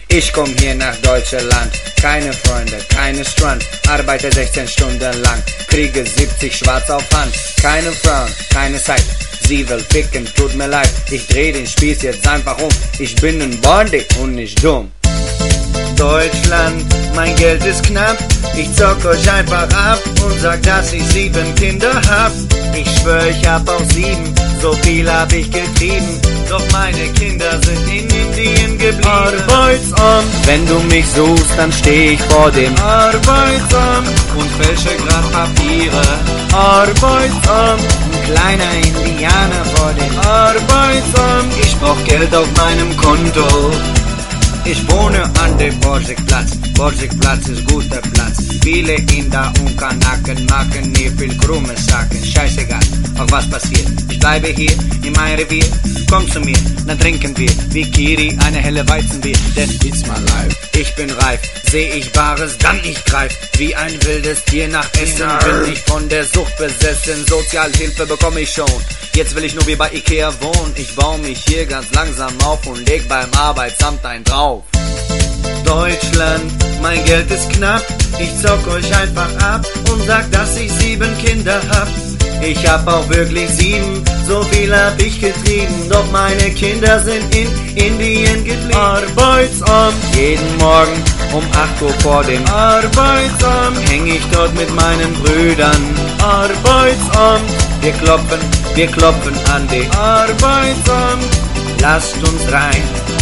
Ich komm hier nach Deutschland, keine Freunde, keine Strand, arbeite 16 Stunden lang, kriege 70 schwarz auf Hand, keine Frauen, keine Zeit, sie will ficken, tut mir leid, ich dreh den Spieß jetzt einfach um, ich bin ein Bandit und nicht dumm. Deutschland, mein Geld ist knapp, ich zock euch einfach ab und sag, dass ich 7 Kinder hab. Ich schwör, ich hab auch 7, so viel hab ich getrieben, doch meine Kinder sind in Indien geblieben. Arbeitsamt, wenn du mich suchst, dann steh ich vor dem Arbeitsamt und fälsche grad Papiere. Arbeitsamt, ein kleiner Indianer vor dem Arbeitsamt, ich brauch Geld auf meinem Konto. Ich wohne an dem Borsigplatz, Borsigplatz ist guter Platz. Viele Inder und Kanaken machen hier viel krumme Sachen. Scheißegal, auch was passiert. Ich bleibe hier in meinem Revier. Komm zu mir, dann trinken wir wie Kiri eine helle Weizenbier. Denn it's my life. Ich bin reif, seh ich Bares, dann ich greif. Wie ein wildes Tier nach Essen bin ich von der Sucht besessen. Sozialhilfe bekomme ich schon. Jetzt will ich nur wie bei Ikea wohnen. Ich baue mich hier ganz langsam auf und leg beim Arbeitsamt ein drauf. Deutschland, mein Geld ist knapp, ich zock euch einfach ab und sag, dass ich 7 Kinder hab. Ich hab auch wirklich 7, so viel hab ich getrieben, doch meine Kinder sind in Indien geblieben. Arbeitsamt, jeden Morgen um 8 Uhr vor dem Arbeitsamt häng ich dort mit meinen Brüdern. Arbeitsamt, wir klopfen an die Arbeitsamt. Lasst uns rein